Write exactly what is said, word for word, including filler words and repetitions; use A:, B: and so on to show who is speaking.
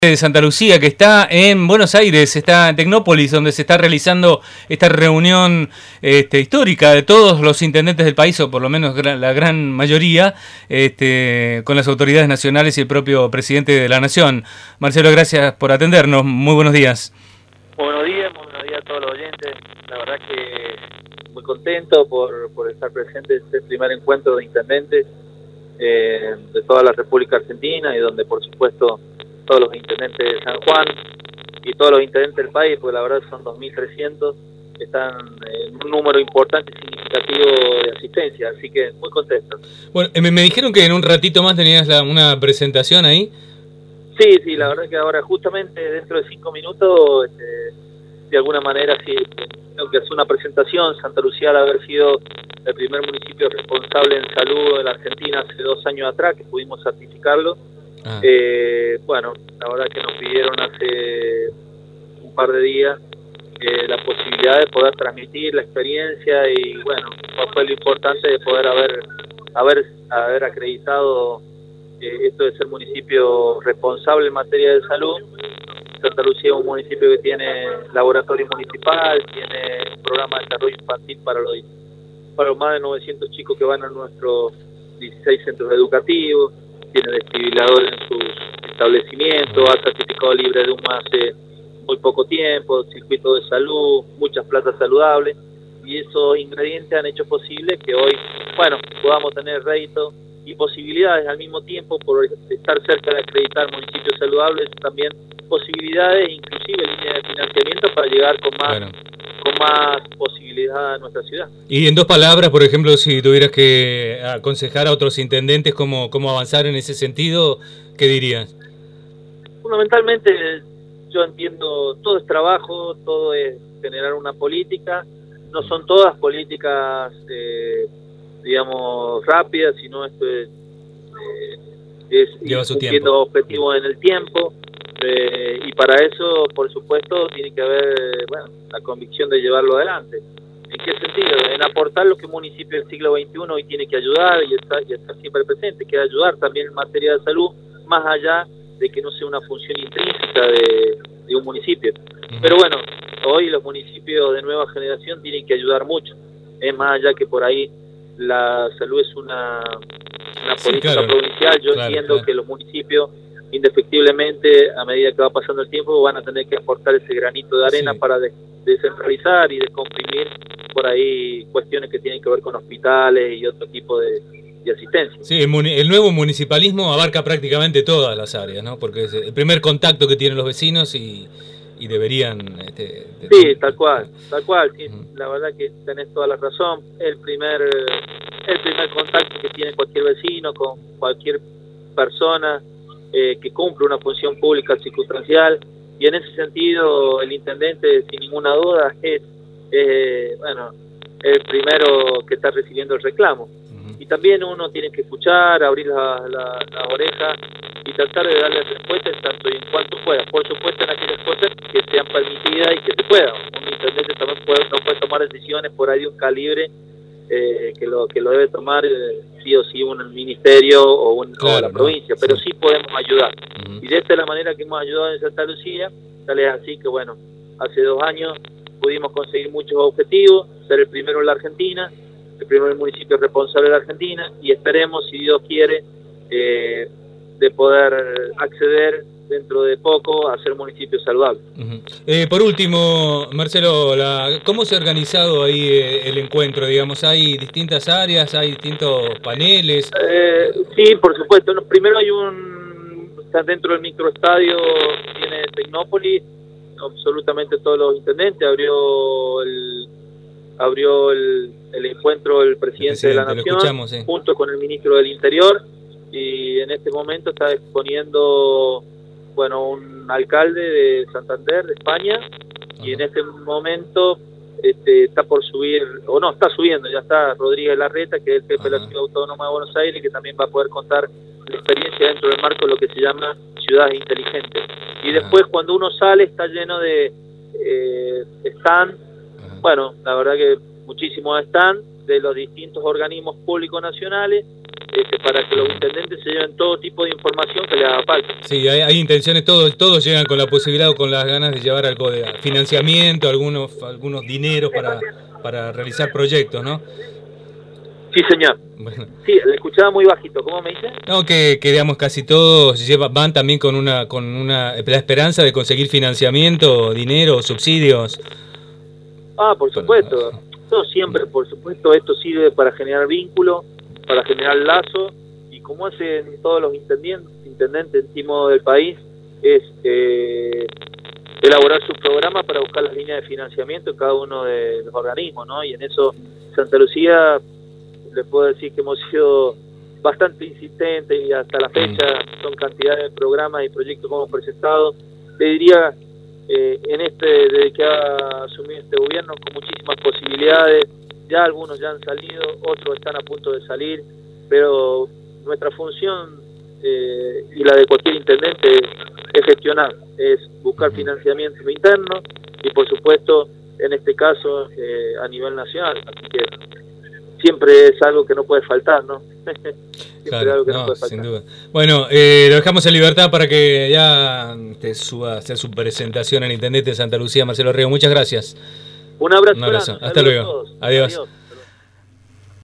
A: De Santa Lucía, que está en Buenos Aires, está en Tecnópolis, donde se está realizando esta reunión este, histórica de todos los intendentes del país, o por lo menos la gran mayoría, este, con las autoridades nacionales y el propio presidente de la Nación. Marcelo, gracias por atendernos. Muy buenos días.
B: Muy buenos días, muy buenos días a todos los oyentes. La verdad que muy contento por, por estar presente en este primer encuentro de intendentes eh, de toda la República Argentina, y donde por supuesto todos los intendentes de San Juan y todos los intendentes del país, porque la verdad son dos mil trescientos, están en un número importante y significativo de asistencia, así que muy contento.
A: Bueno, me, me dijeron que en un ratito más tenías la, una presentación ahí.
B: Sí, sí, la verdad que ahora justamente dentro de cinco minutos, este, de alguna manera sí, tengo que hacer una presentación. Santa Lucía, al haber sido el primer municipio responsable en salud de la Argentina hace dos años atrás, que pudimos certificarlo. Ah. Eh, bueno, la verdad que nos pidieron hace un par de días eh, la posibilidad de poder transmitir la experiencia, y bueno, fue lo importante de poder haber haber, haber acreditado eh, esto de ser municipio responsable en materia de salud. Santa Lucía es un municipio que tiene laboratorio municipal, tiene un programa de desarrollo infantil para los, para los más de novecientos chicos que van a nuestros dieciséis centros educativos, tiene desfibrilador en sus establecimientos, ha certificado libre de humo hace muy poco tiempo, circuito de salud, muchas plazas saludables, y esos ingredientes han hecho posible que hoy, bueno, podamos tener rédito y posibilidades al mismo tiempo, por estar cerca de acreditar municipios saludables, también posibilidades, inclusive líneas de financiamiento para llegar con más, bueno. con más posibilidad a nuestra ciudad.
A: Y en dos palabras, por ejemplo, si tuvieras que aconsejar a otros intendentes cómo, cómo avanzar en ese sentido, ¿qué dirías?
B: Fundamentalmente, yo entiendo, todo es trabajo, todo es generar una política. No son todas políticas, eh, digamos, rápidas, sino esto es, eh, es ir cumpliendo objetivos en el tiempo. Eh, y para eso, por supuesto, tiene que haber, bueno, la convicción de llevarlo adelante. ¿En qué sentido? En aportar lo que un municipio del siglo veintiuno hoy tiene que ayudar y está, y está siempre presente, que ayudar también en materia de salud, más allá de que no sea una función intrínseca de, de un municipio. Pero bueno, hoy los municipios de nueva generación tienen que ayudar mucho. Es más allá que por ahí la salud es una, una sí, política claro, provincial. Yo claro, entiendo claro. que los municipios, indefectiblemente, a medida que va pasando el tiempo, van a tener que aportar ese granito de arena sí. para de, descentralizar y descomprimir por ahí cuestiones que tienen que ver con hospitales y otro tipo de, de asistencia.
A: Sí, el, el nuevo municipalismo abarca prácticamente todas las áreas, ¿no? Porque es el primer contacto que tienen los vecinos y, y deberían... Este, de...
B: Sí, tal cual, tal cual. Sí, uh-huh. La verdad que tenés toda la razón. El primer, el primer contacto que tiene cualquier vecino con cualquier persona Eh, que cumple una función pública circunstancial, y en ese sentido el intendente, sin ninguna duda, es eh, bueno, el primero que está recibiendo el reclamo. Uh-huh. Y también uno tiene que escuchar, abrir la, la, la oreja y tratar de darle respuestas tanto y en cuanto pueda. Por supuesto, en aquellas cosas que sean permitidas y que se pueda. Un intendente también puede, no puede tomar decisiones por ahí de un calibre Eh, que lo que lo debe tomar eh, sí o sí un ministerio o, un, claro, o la provincia, no, pero sí. sí podemos ayudar. Uh-huh. Y de esta es la manera que hemos ayudado en Santa Lucía. Tal es así que, bueno, hace dos años pudimos conseguir muchos objetivos, ser el primero en la Argentina, el primer municipio responsable de la Argentina, y esperemos, si Dios quiere, eh, de poder acceder dentro de poco a ser municipio saludable.
A: Uh-huh. Eh, por último, Marcelo, la, ¿cómo se ha organizado ahí eh, el encuentro? Digamos, ¿hay distintas áreas, hay distintos paneles?
B: Eh, sí, por supuesto. No, primero hay un... Está dentro del microestadio, tiene Tecnópolis, absolutamente todos los intendentes. Abrió el abrió el, el encuentro el presidente, el presidente de la Nación,
A: escuchamos, sí.
B: junto con el ministro del Interior, y en este momento está exponiendo... bueno, un alcalde de Santander, de España, uh-huh. y en este momento este, está por subir, o no, está subiendo, ya está Rodríguez Larreta, que es el jefe uh-huh. de la Ciudad Autónoma de Buenos Aires, que también va a poder contar la experiencia dentro del marco de lo que se llama ciudades inteligentes. Y uh-huh. después, cuando uno sale, está lleno de eh, stand, uh-huh. bueno, la verdad que muchísimos stand de los distintos organismos públicos nacionales, este, para que los intendentes se lleven todo tipo de información que les haga falta.
A: Sí, hay, hay intenciones, todos todos llegan con la posibilidad o con las ganas de llevar algo de financiamiento, algunos algunos dineros para, para realizar proyectos, ¿no?
B: Sí, señor.
A: Bueno.
B: Sí, le escuchaba muy bajito. ¿Cómo me dice?
A: No, que, que digamos casi todos llevan, van también con una con una la esperanza de conseguir financiamiento, dinero, subsidios.
B: Ah, por supuesto. No siempre, por supuesto, esto sirve para generar vínculo, para generar lazo, y como hacen todos los intendentes, intendentes en timo del país, es eh, elaborar sus programas para buscar las líneas de financiamiento en cada uno de los organismos, ¿no? Y en eso Santa Lucía, les puedo decir que hemos sido bastante insistentes, y hasta la fecha son cantidades de programas y proyectos que hemos presentado. Le diría, eh, en este, desde que ha asumido este gobierno, con muchísimas posibilidades, ya algunos ya han salido, otros están a punto de salir, pero nuestra función eh, y la de cualquier intendente es gestionar, es buscar financiamiento interno y por supuesto en este caso eh, a nivel nacional, así que siempre es algo que no puede faltar, ¿no?
A: Claro, algo que no, no puede faltar. Sin duda. Bueno, eh, lo dejamos en libertad para que ya te suba a hacer su presentación al intendente de Santa Lucía, Marcelo Río. Muchas gracias.
B: Un abrazo.
A: Un abrazo. Hasta luego. Adiós. Adiós.